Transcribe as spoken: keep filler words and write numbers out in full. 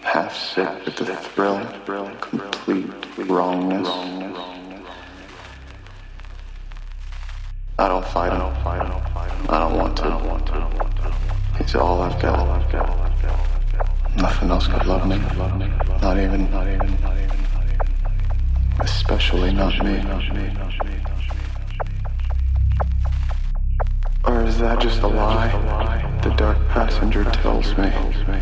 half sick with the thrill, complete wrongness. I don't fight him. I don't want to. He's all I've got. Nothing else could love me. Not even, not even, not even, especially not me. Or is that just a lie the dark passenger tells me?